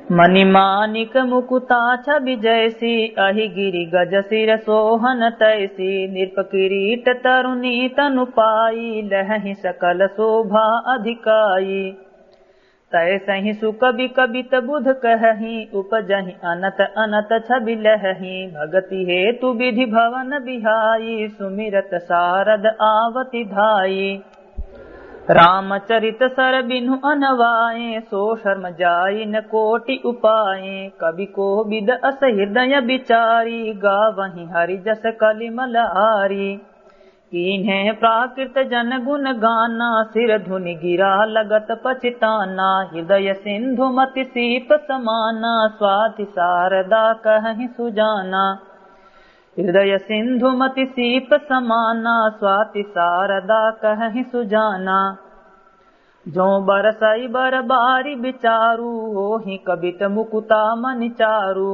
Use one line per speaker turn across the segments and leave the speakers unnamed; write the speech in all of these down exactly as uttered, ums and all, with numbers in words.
मणिमानिक मुकुता छवि जैसी, अहि गिरि गज सिर सोहन तैसी। नृप किरीट तरुणी तनु पाई, लहहि सकल शोभा अधिकाई। तैसहि सुकवि कबित बुध कहहि, उपजहि अनत अनत छवि लहहि। भगति हेतु विधि भवन बिहाई, सुमिरत सारद आवति धाई। रामचरित सर बिनु अनवाए, सो शर्म जाई न कोटि उपाये। कवि को बिद अस हृदय बिचारी, गावहि हरि जस कलिमल हारी। कीन्हे प्राकृत जन गुण गाना, सिर धुनि गिरा लगत पछिताना। हृदय सिंधु मति सीप समाना, स्वाति सारदा कहहि सुजाना। हृदय सिंधु मति सीप समाना, स्वाति सारदा कहहि सुजाना। जो बरसई बर बारी बिचारू, होहि कबित मुकुता मनि चारू।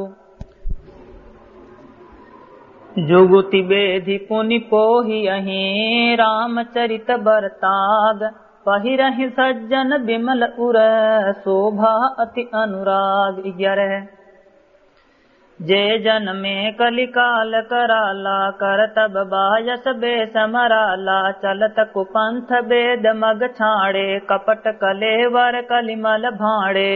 जुगुति बेधि पुनि पोहियहि, रामचरित बरताग। पहिरहि सज्जन बिमल उर, शोभा अति अनुराग। ग्यारह जे जन में कलिकाल कराला, कर तब बायस बेस मराला। चलत कुपंथ बेद मग छाड़े, कपट कलेवर कलिमल भाड़े।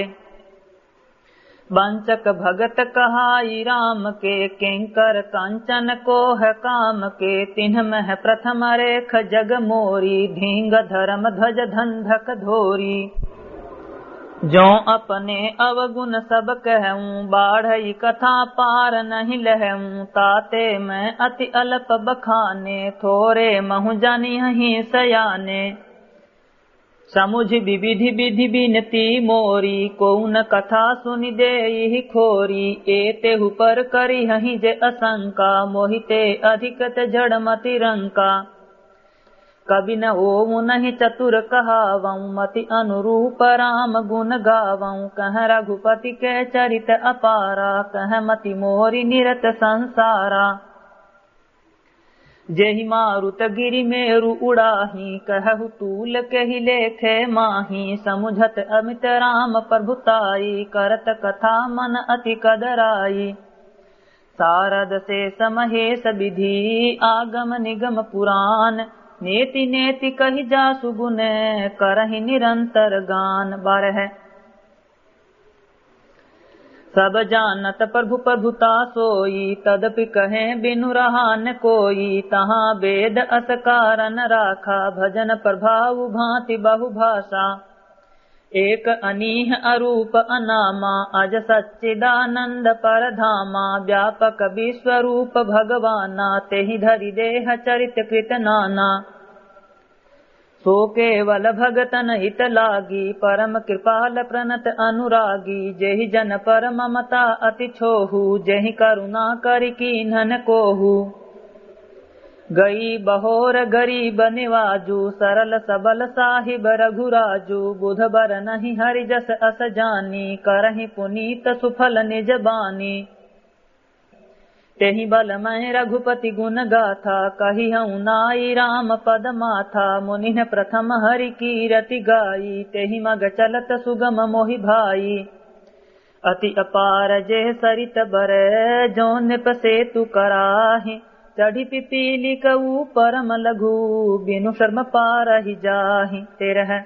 वंचक भगत कहाई राम के, किंकर कंचन को है काम के। तिन्ह मह प्रथम रेख जग मोरी, धींग धर्म ध्वज धंधक धोरी। जो अपने अवगुण सब कहूँ, बाढ़ई कथा पार नहीं लहूँ। ताते मैं अति अल्प बखाने, थोरे महु जानिहि सयाने। समुझ विविधि विधि बिनती मोरी, को न कथा सुनि देहि खोरी। एतेहु पर करिहि जे असंका, मोहिते अधिकत जड़मति रंका। कवि न ओऊ नहीं चतुर कहावऊँ, मति अनुरूप राम गुण गावऊँ। कह रघुपति के चरित अपारा, कह मति मोरी निरत संसारा। जेहि मारुत गिरि मेरु उड़ाही, कहु तूल केहि लेखे माही। समुझत अमित राम प्रभुताई, करत कथा मन अति कदराई। सारद शेष महेश विधि, आगम निगम पुराण। नेति नेति कहि जासु गुण, करहि निरंतर गान। बारह सब जानत प्रभु प्रभुता सोई, तदपि कहे बिनु रहा न कोई। तहाँ वेद अस कारण राखा, भजन प्रभाव भांति बहु भाषा। एक अनीह अरूप अनामा, अज सच्चिदानंद परधामा। व्यापक विश्वरूप भगवाना, तेहि धरि देह चरित कृत नाना। सो केवल भगतन हित लागी, परम कृपाल प्रणत अनुरागी। जेहि जन पर ममता अति छोहू, जेहि करुणा करि कीन्हन कोहू। गई बहोर गरीब निवाजू, सरल सबल साहिब रघुराजू। बुध बर नहीं हरि जस अस जानी, करहि पुनीत सुफल निज बानी। तेहि बल मैं रघुपति गुण गाथा, कही हूँ नाई राम पद माथा। मुनि प्रथम हरि कीरति गाई, तेहि मग चलत सुगम मोहि भाई। अति अपार जे सरित बर, जो निप सेतु कराहि। चढ़ी पिपीली कऊ परम लघु, बिनु शर्म पारहि जाहि। तेरह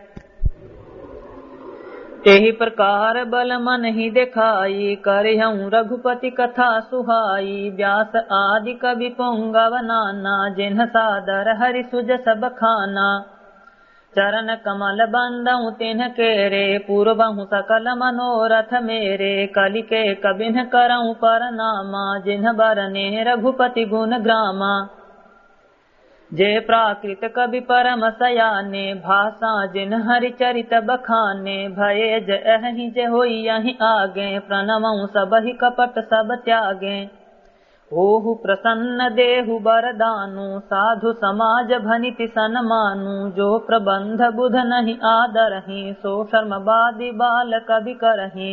एहि प्रकार बल मन ही दिखाई, करहूँ रघुपति कथा सुहाई। व्यास आदि कवि पुंगव नाना, जिन्ह सादर हरि सुज सब खाना। चरण कमल बंदऊ तिन्ह केरे, पूर्वहु सकल मनोरथ मेरे। कलि के कबिन्ह करऊँ परनामा, जिन्ह बरने रघुपति गुण ग्रामा। जे प्राकृत कवि परम सयाने, भाषा जिन हरि चरित बखाने। भये जहि जे होई यहि आगे, प्रणवऊँ सबहि कपट सब त्यागे। ओहु प्रसन्न देहु बरदानु, साधु समाज भनिति सन्मानु। जो प्रबंध बुध नहीं आदरहि, सो शर्मबादी बाल कवि करहि।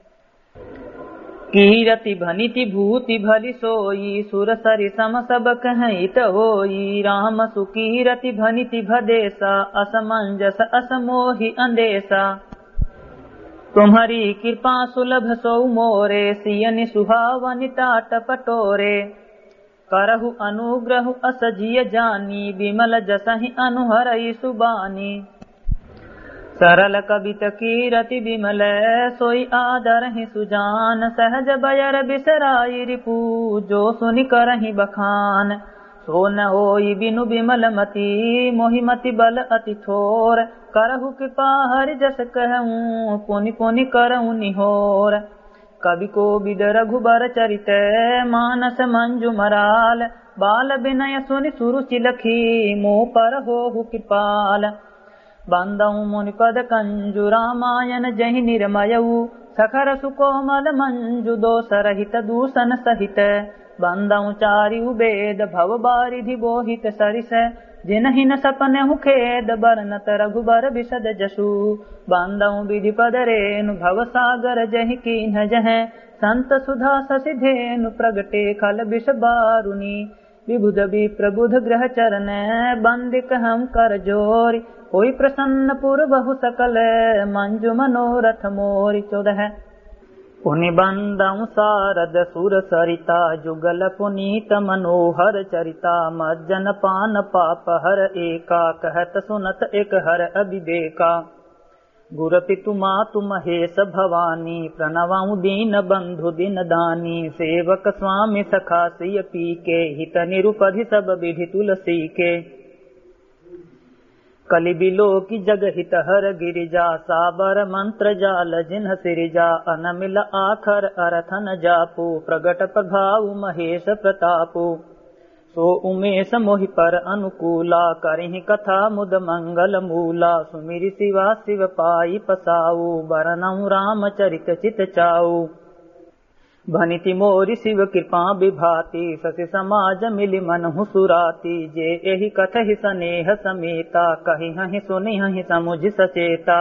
कीरति भनिति भूति भलि सोई, सुर सरि सम सब कहित होई। राम सुकीरति भनिति भदेसा, असमंजस असमोहि अंदेसा। तुम्हारी कृपा सुलभ सौ मोरे, सियनि सुहावनि टाट पटोरे। करहु अनुग्रह अस जिय जानी, विमल जसहि अनुहरई सुबानी। सरल कबित कीरति विमल, सोई आदरहि सुजान। सहज बयर बिसराई रिपु, जो सुनि करहि बखान। सो न होई बिनु विमल मति, मोहि मति बल अति थोर। करहु कृपा हरि जस कहूँ, पुनि पुनि करहु निहोर। कवि कोविद रघुबर चरित, मानस मंजु मराल। बाल बिनय सुनि सुरुचि लखी, मोह पर होहु कृपाल। बंदऊ मुनि पद कंजु, रामायण जहि निर्मयऊ। सखर सुकोमल मंजु, दोष रहित दूषण सहित। बंदऊ चारिउ वेद, भव बारिधि बोहित सरिस। जिनहि न सपनेहु खेद, बरनत रघुबर बिसद जसु। बंदऊ विधि पद रेनु, भव सागर जहि कीन्ह जहै। संत सुधा शशि धेनु, प्रगटे खल बिष बारुनी। विबुध विप्रबुध ग्रह चरण, बंदिक हम कर जोरी। होई प्रसन्न पुर बहु सकल, मंजु मनोरथ मोरी। चौदह पुनि बंदऊ सारद सुर सरिता, जुगल पुनीत मनोहर चरिता। मज्जन पान पाप हर एका, कहत सुनत एक हर अभिदेखा। गुर पितु मातु महेश भवानी, प्रणवाऊ दीन बंधु दिन दानी। सेवक स्वामी सखा सिय पीके, हित निरुपधि सब विधि तुलसी के। कलि बिलो की जग हित हर गिरिजा, साबर मंत्र जाल जिन्ह सिरिजा। अनमिल आखर अरथन जापू, प्रगट प्रभाव महेश प्रतापू। सो उमेश मोहि पर अनुकूला, करहि कथा मुद मंगल मूला। सुमिरि शिवा शिव पाई पसाऊ, बरनऊ राम चरित चित चाऊ। भनिति मोरि शिव कृपा विभाति, ससि समाज मिलि मनहु सुराति। जे एहि कथहि स्नेह समेता, कहिहहि सुनिहहि समुझ सचेता।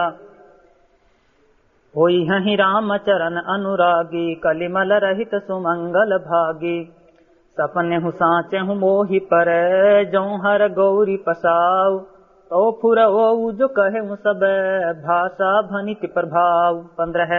होइहहि राम चरण अनुरागी, कलिमल रहित सुमंगल भागी। सपनेहु साचेहु मोहि पर, जौं हर गौरी पसाऊ। तो फुरओ जो कहेहु सब, भाषा भनिति प्रभाव। पंद्रह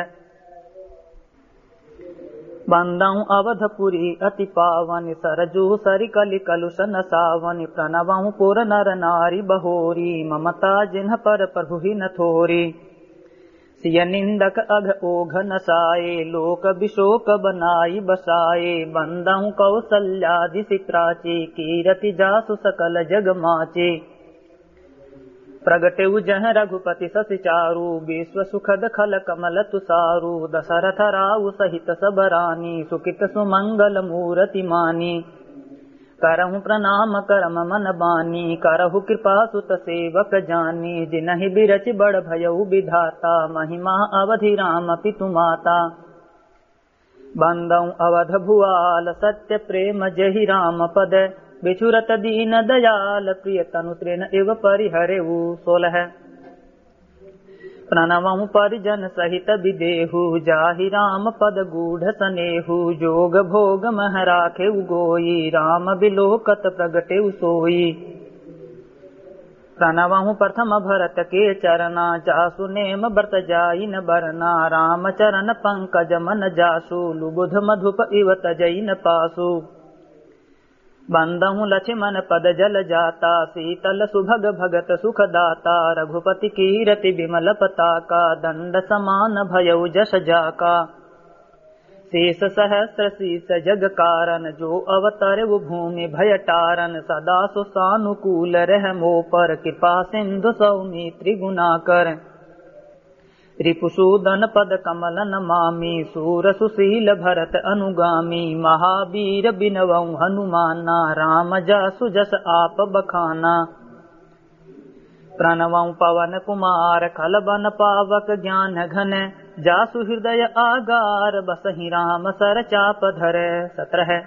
बंदऊ अवधपुरी अति पावन, सरजू सरि कलि कलुष नसावन। प्रणवऊ पुर नर नारी बहोरी, ममता जिन्ह पर प्रभु ही न थोरी। सिय निंदक अघ ओघ नसाए, लोक विशोक बनाई बसाए। बंदऊ कौसल्यादि सि प्राची, कीरति जासु सकल जग माचे। प्रगटेउ जह रघुपति शशि चारु, विश्व सुखद खल कमल तुसारु। दशरथ राउ सहित सब रानी, सुकित सुमंगल मूरति मानी। करहु प्रणाम करम मन बानी, करहु कृपा सुत सेवक जानी। जिनहि बिरचि बड़ भयउ विधाता, महिमा अवधि राम पितु माता। बंदऊ अवध भुआल, सत्य प्रेम जहि राम पद। बिछुरत दीन दयाल, प्रिय तनु तृण एव परिहरेऊ। सोलह प्रणवऊ परिजन सहित विदेहु, जाहि राम पद गूढ़ सनेहु। जोग भोग मह राखेउ गोई, राम बिलोकत प्रगटेउ सोई। प्रणवऊ प्रथम भरत के चरना, जासु नेम व्रत जाई न बरना। राम चरण पंकज मन जासु, लुबुध मधुप इव तजई न पासु। बंदहु लक्ष्मण पद जल जाता, शीतल सुभग भगत सुख दाता। रघुपति कीरति विमल पताका, दंड समान भयउ जस जाका। शेष सहस्र शीस जग कारण, जो अवतर वो भूमि भय टारन। सदा सुसानुकूल रह मो पर, कृपा सिंधु सौमित्री गुणाकर। रिपुसूदन पद कमल नमामि, सूर सुशील भरत अनुगामी। महावीर बिनवऊ हनुमाना, राम जासु जस आप बखाना। प्रणवऊ पवन कुमार, खल बन पावक ज्ञान घन। जासु हृदय आगार, बसहि राम सर चाप धर। सत्रह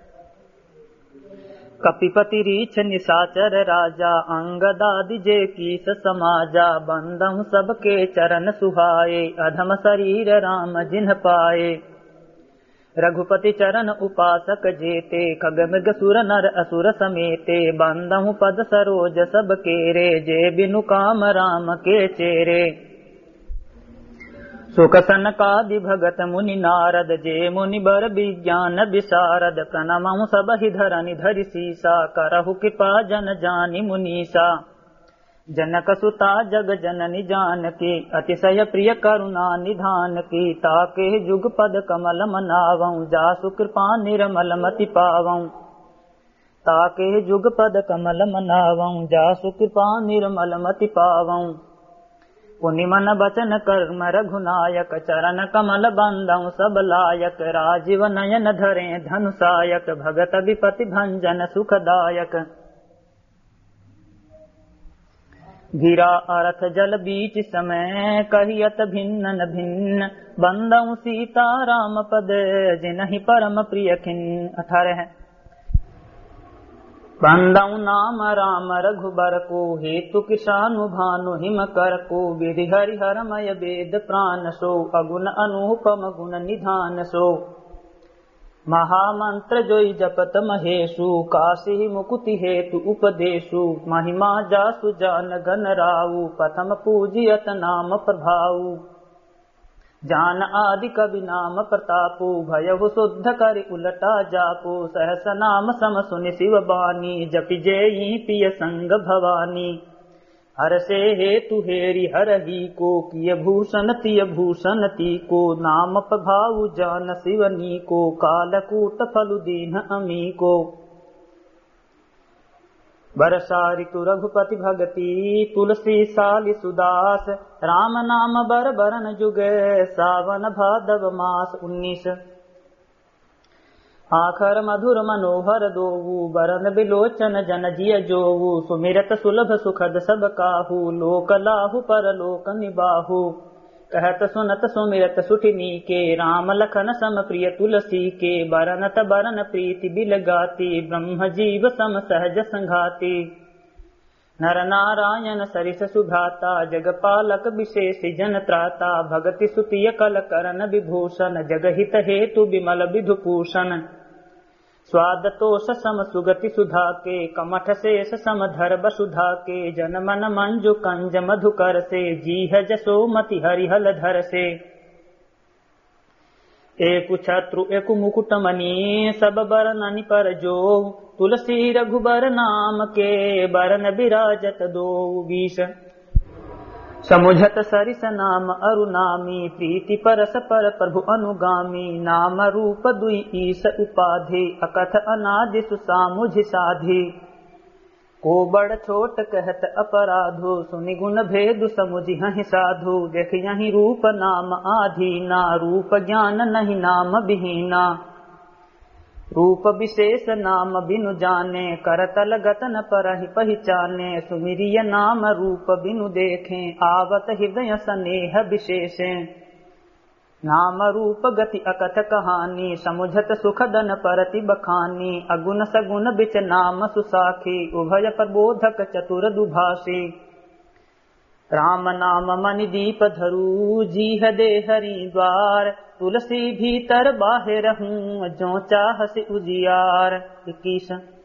कपिपति रीछ निशाचर राजा, अंगदादि जे कीस समाजा। बंदहु सबके चरण सुहाए, अधम शरीर राम जिन्ह पाए। रघुपति चरण उपासक जेते, खगमृग सुर नर असुर समेते। बंदहु पद सरोज सब केरे, जे बिनु काम राम के चेरे। सुख सनकादि भगत मुनि नारद जे मुनि बर विज्ञान विशारद प्रणमहु सब ही धरनि धरि सीसा करहु कृपा जन जानि मुनीसा जनक सुता जग जननि जानकी अतिशय प्रिय करुणा निधान की ताके जुग पद कमल मनावं जासु कृपा निर्मल मति पावं ताके जुग पद कमल मनावं जासु कृपा निर्मल मति पावं पुनि मन बचन कर्म रघुनायक चरण कमल बंदं सब लायक राजीव नयन धरे धनुषायक भगत विपति भंजन सुखदायक गिरा अर्थ जल बीच समय कहियत भिन्न न भिन्न बंदं सीता राम पद जिनहि परम प्रिय खिन्न। अठारह है बंदं नाम राम रघुबर को हेतु किसानु भानु हिम कर को विधि हरि हरमय वेद प्राण सो अगुण अनुपम गुण निधान सो महामंत्र जोई जपत महेशु काशी मुकुति हेतु उपदेशु महिमा जासु जान गन राउ प्रथम पूजियत नाम प्रभाऊ जान आदि कवि नाम प्रतापु भयहु शुद्ध करि उलटा जापु सहस नाम सम सुनि शिव बानी जपि जेई पिय संग भवानी हर से हेतु हेरि हरहि को किय भूषण तिय भूषण ती को नाम प्रभाऊ जान शिवनी को कालकूट फलु दीन अमी को बरसा ऋतु रघुपति भगति तुलसी सालि सुदास राम नाम बर बरन जुगे सावन भादव मास उन्नीस आखर मधुर मनोहर दोऊ बरन बिलोचन जन जिय जोऊ सुमिरत सुलभ सुखद सब काहू लोक लाहु पर लोक निबाहु कहत सुनत सुमिरत सुठिनी के राम लखन सम प्रिय तुलसी के बरनत बरन प्रीति बिल गाती ब्रह्म जीव सम सहज संघाती नर नारायण सरिस सुभ्राता जगपालक विशेष जन त्राता भगति सुतिय कल करन विभूषण जगहित हेतु विमल विधुभूषण स्वाद तोष सम सुगति सुधा के कमठ शेष सम धर बसुधा के जन मन मंजु कंज मधुकर से जीह जसो मति हरिहल धर से एक छत्रु एक मुकुट मणि सब बरननि पर जो तुलसी रघुबर नाम के बरन विराजत दो बीस समुझत सरिस नाम अरुनामी प्रीति परस पर प्रभु अनुगामी नाम रूप दुई ईस उपाधि अकथ अनादि सुसामुझ साधि को बड़ छोट कहत अपराधो सुनि गुण भेदु समुझहि साधु देख यही रूप नाम आधीना रूप ज्ञान नहीं नाम विहीना रूप विशेष नाम बिनु जाने करतल गतन परहि पहिचाने सुमिरिय नाम रूप बिनु देखें आवत हृदय स्नेह विशेषे नाम रूप गति अकथ कहानी समुझत सुखदन परति बखानी अगुण सगुण बिच नाम सुसाखी उभय प्रबोधक चतुर दुभाषी राम नाम मनि दीप धरू जीह दे हरि द्वार तुलसी भीतर बाहिर हूँ जो चाहसि उजियार। इक्कीस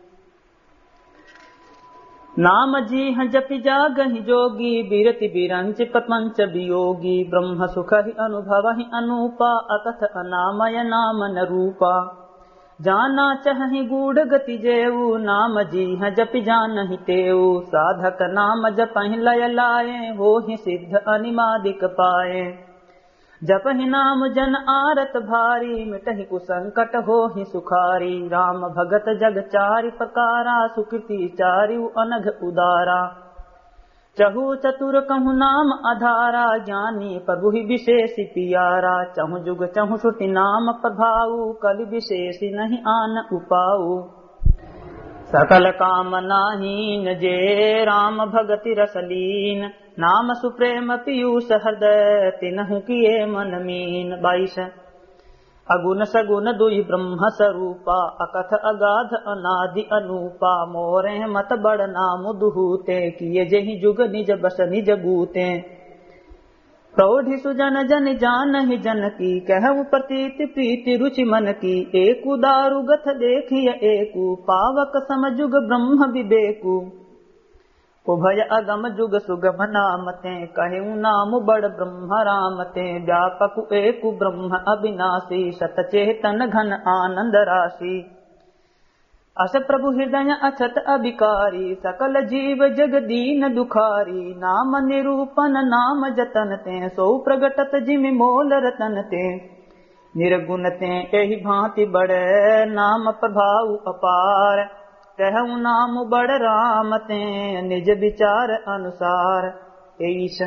नाम जीह जपि जागहि जोगी बिरति बिरंच प्रपंच वियोगी ब्रह्म सुख ही अनुभव ही अनूपा अकथ अनामय नाम न रूपा जाना चहि गूढ़ गति जेऊ नाम जीह जपि जानहि तेऊ साधक नाम जपहि लय लाए हो ही सिद्ध अनिमादिक पाए जपहि नाम जन आरत भारी मिटहि कुसंकट हो ही सुखारी राम भगत जग चारि प्रकारा सुकृति चारि अनघ उदारा चहु चतुर कहु नाम आधारा ज्ञानी प्रभु ही विशेषि पियारा चहु जुग चहु श्रुति नाम प्रभाऊ कलि विशेषि नहीं आन उपाऊ सकल कामना हीन जे राम भगति रसलीन नाम सुप्रेम पीयूष हृदय तिनहु किए मन मीन। बाईस अगुण सगुण दुई ब्रह्म स्वरूपा अकथ अगाध अनादि अनूपा मोरे मत बड़ नाम दुहूते किए जहि जुग निज बस निज गूते प्रौढ़ि सुजन जन जान ही जन की कहु प्रतीति प्रीति रुचि मन की एकु दारु गथ देखिय एकु पावक समजुग ब्रह्म विवेकु उभय अगम जुग सुगम नाम ते, कहूँ नाम बड़ ब्रह्म राम ते। व्यापक एक ब्रह्म अविनाशी, सत चेतन घन आनंद राशि। अस प्रभु हृदय अछत अभिकारी, सकल जीव जग दीन दुखारी। नाम निरूपन नाम जतन ते, सो प्रगटत जिमि मोल रतन ते। निर्गुण ते एहि भांति बड़े, नाम प्रभाव अपार। कहूँ नाम बड़ राम ते, निज विचार अनुसार। ईश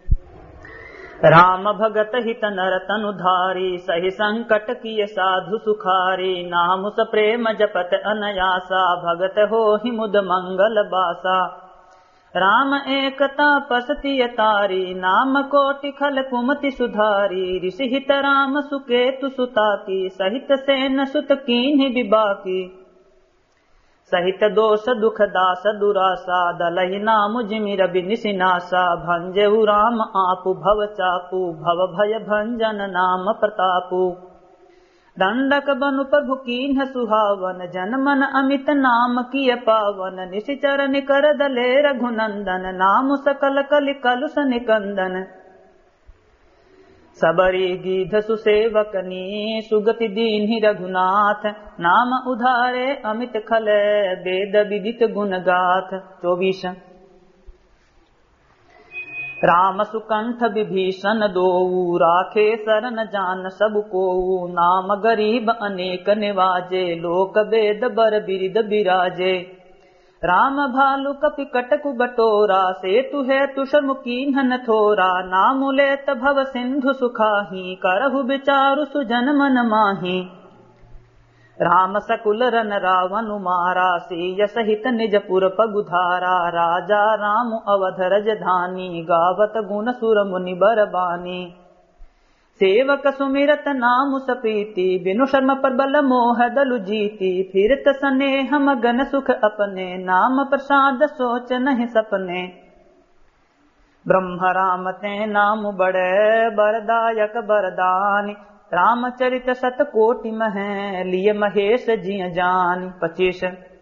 राम भगत हित नर तनु धारी, सही संकट किए साधु सुखारी। नाम स प्रेम जपत अनयासा, भगत हो ही मुद मंगल बासा। राम एक तापस तारी, नाम कोटि खल कुमति सुधारी। ऋषि हित राम सुकेतु सुता की, सहित सेन सुत कीन्हि विबाकी। सहित दोष दुख दास दुरासा, दलहि नाम जिमि रवि निसिनासा। भंजेहु राम आपु भव चापू, भव भय भंजन नाम प्रतापू। दंडक बनु प्रभु कीन्ह सुहावन, जन मन अमित नाम किय पावन। निशिचर निकर दले रघुनंदन, नाम सकल कलि कलुष निकंदन। सबरी गीध सुसेवकनी, सुगति दीन्हि रघुनाथ। नाम उधारे अमित खल, वेद विदित गुण गाथ। चौबीस राम सुकंठ विभीषण दोऊ, राखे शरण जान सब कोऊ। नाम गरीब अनेक निवाजे, लोक वेद बर बिरिद बिराजे। राम भालु कपि कटकु बटोरा, सेतु है तुषम कीन्हन थोरा। नाम लेत भव सिंधु सुखाही, करहु विचारु सुजन मन माही। राम सकुल रन रावण मारा, सीय सहित निज पुर पगुधारा। राजा राम अवध रजधानी, गावत गुण सुर मुनि बरबानी। सेवक सुमिरत नाम सप्रीति, बिनु शर्म प्रबल मोह दलु जीति। फिरत स्नेह मगन सुख अपने, नाम प्रसाद सोच नहीं सपने। ब्रह्म राम ते नाम बड़े, बरदायक बरदानी। रामचरित सत कोटि मह, लिय महेश जिय जान। पच्चीस